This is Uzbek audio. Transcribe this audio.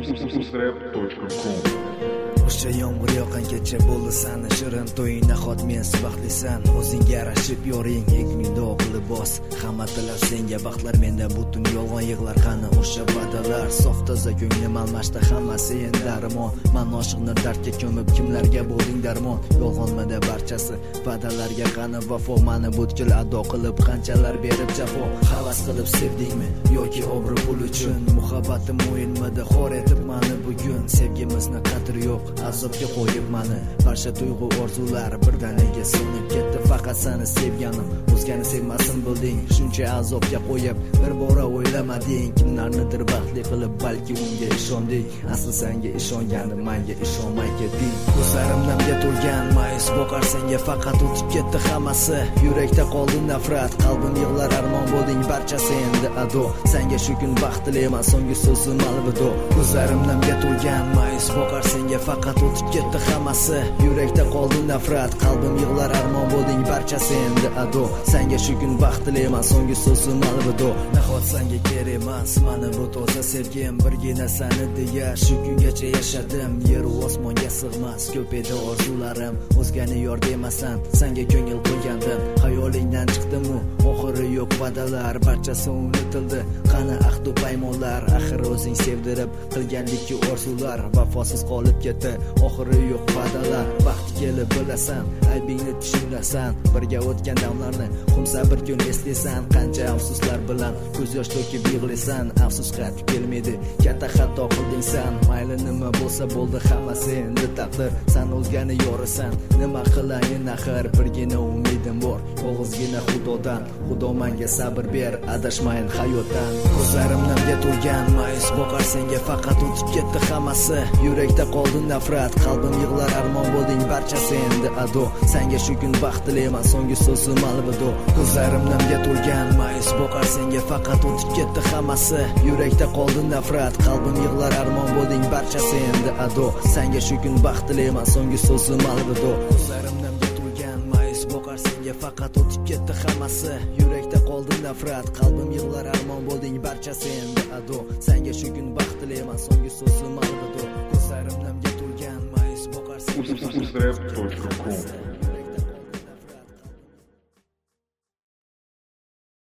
O'sha yomg'ir yoqqan kecha bo'ldi sani shirin to'ying nahot mensiz baxtlisan o'zingga yarashib yoring egmingda oq libos hamma tilab senga baxtlar menda butun yolg'on yig'lar qani o'sha va'dalar sof toza ko'nglim almashdi hammasi endi darmon man oshiqni dardga ko'mib kimlarga bo'lding darmon yolg'onmada barchasi va'dalarga qani vafo mani butkul ado qilib qanchalar berib jafo havas qilib sevdingmi yoki obro' pul uchun muhabbatim o'yinmidi xor etib mani bugun sevgimizni qadri yo'q azobga qo'yib mani barcha tuyg'u orzular birdaniga so'nib ketdi faqat seni sevganim o'zgani sevmasin bilding shuncha azobga qo'yib bir bora o'ylamading kimlarnidir baxtli qilib balki unga ishonding asli senga ishonganim menga ishonmay ketding ko'zlarim namga to'lgan ma'yus boqar senga faqat o'tib ketdi hammasi yurakda qoldi nafrat qalbim yig'lar armon bo'lding barchasi endi ado senga shu kun baxtliman so'nggi so'zim alvido ko'zlarim namga to'lgan ma'yus boqar senga faqat o'tib ketdi hammasi yurakda qoldi nafrat qalbim yig'lar armon bo'lding barchasi endi ado senga shu kun baxtliman so'nggi so'zim alvido nahot senga kerak emas mana bu toza sevgim birgina seni deya shu kungacha yashadim yer u osmonga sig'mas ko'p edi orzularim o'zgani yor demasan senga ko'ngil qo'ygandim xayolingdan chiqdimu oxiri yo'q va'dalar barchasi unutildi qani ahdu paymonlar axir o'zing sevdirib qilgandikki orzular vafosiz qolib ketdi oxiri yo'q va'dalar vaqti kelib bilasan aybingni tushunasan birga o'tgan damlarni xumsa bir kun eslaysan qancha afsuslar bilan ko'z yosh to'kib yig'laysan afsus qaytib kelmaydi katta xato qilding san mayli nima bo'lsa bo'ldi hammasi endi taqdir san o'zgani yorasan nima qilayin axir birgina umidim bor yolg'izgina xudodan xudo menga sabr ber adashmayin hayotdan ko'zlarim namga to'lgan ma'yus boqar senga faqat o'tib ketdi hammasi yurakda qoldi nafrat qalbim yig'lar armon bo'lding barchasi endi ado senga shu kun baxtliman so'nggi so'zim alvido ko'zlarim namga to'lgan ma'yus boqar senga faqat o'tib ketdi hammasi yurakda qoldi nafrat qalbim yig'lar armon bo'lding barchasi endi ado senga shu kun baxtliman so'nggi so'zim alvido ko'zlarim namga to'lgan ma'yus boqar senga faqat o'tib ketdi hammasi yurakda qoldi nafrat qalbim yig'lar armon bo'lding barchasi endi ado senga shu kun baxtliman so'nggi so'zim alvido ko'zlarim namga to'lgan ma'yus boqar senga